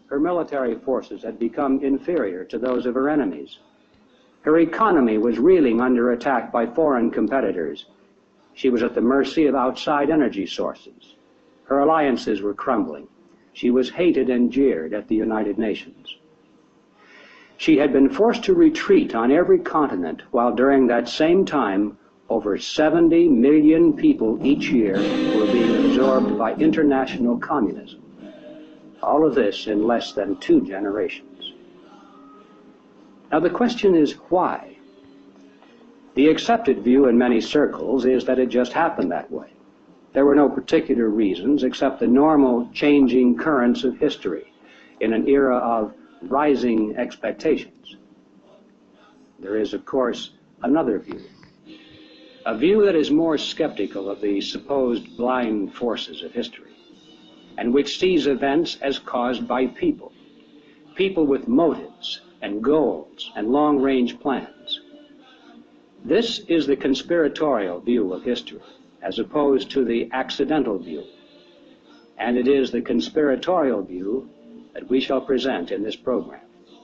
her military forces had become inferior to those of her enemies. Her economy was reeling under attack by foreign competitors. She was at the mercy of outside energy sources. Her alliances were crumbling. She was hated and jeered at the United Nations. She had been forced to retreat on every continent, while during that same time, over 70 million people each year were being absorbed by international communism. All of this in less than 2 generations. Now the question is why? The accepted view in many circles is that it just happened that way. There were no particular reasons except the normal changing currents of history in an era of rising expectations. There is, of course, another view. A view that is more skeptical of the supposed blind forces of history, and which sees events as caused by people with motives and goals and long-range plans. This is the conspiratorial view of history, as opposed to the accidental view. And it is the conspiratorial view that we shall present in this program.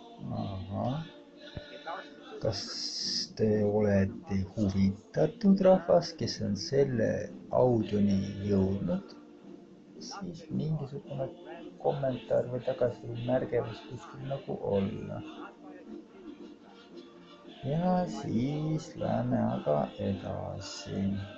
Kas te olete huvitatud rahvas, kes on selle audioni jõudnud, siis mingisugune kommentaar või tagasimärge võis kuskil nagu olla. Ja siis läheme aga edasi.